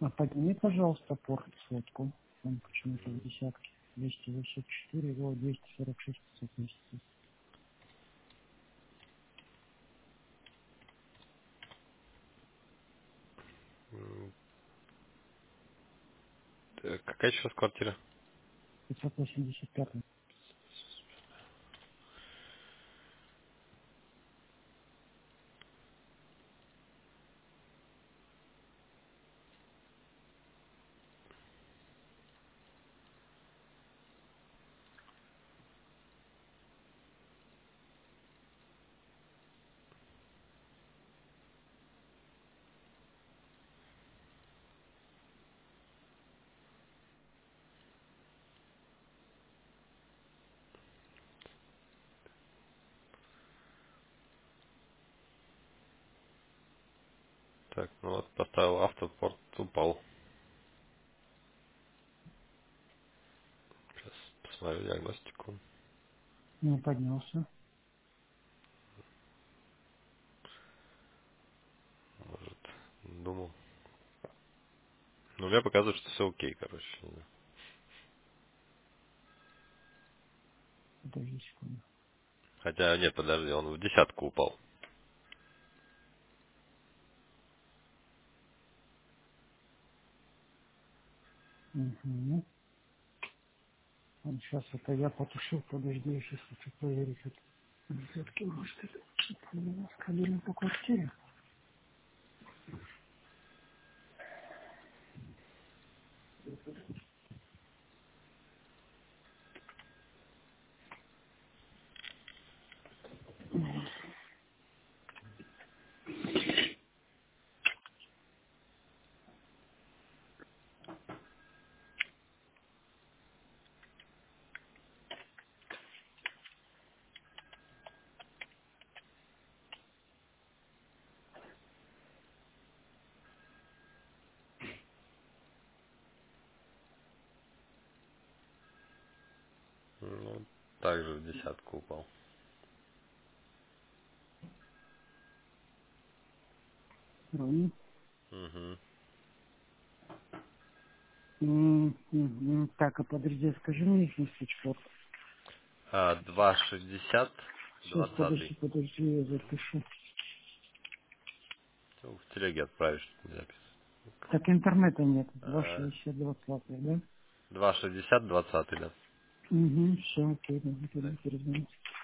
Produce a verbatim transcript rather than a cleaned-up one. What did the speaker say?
А подними, пожалуйста, порт сотку. Он почему-то в десятке. двести восемьдесят четыре, его двести сорок шесть пятьсот месяцев. М, так, какая еще раз квартира? пятьсот восемьдесят пять. Так, ну вот поставил автопорт, упал. Сейчас посмотрю диагностику. Не поднялся. Может, думал. Ну, у меня показывает, что все окей, короче. Подожди секунду. Хотя, нет, подожди, он в десятку упал. Угу. Он сейчас это я потушил, подожди, я сейчас хочу проверить. Это десятки, может, это у нас кабельный по квартире. Ну, также в десятку упал. Ровно. Угу. М, м, м. Так, а подожди, скажи мне их местечко. А, два шестьдесят, Сейчас, двадцатый. подожди, подожди, я запишу. В телеге отправишь запись. Так, интернета нет. Два А, шестьдесят двадцатый, да? два шестьдесят, двадцатый, да. Угу, все, окей, да, перезвоню.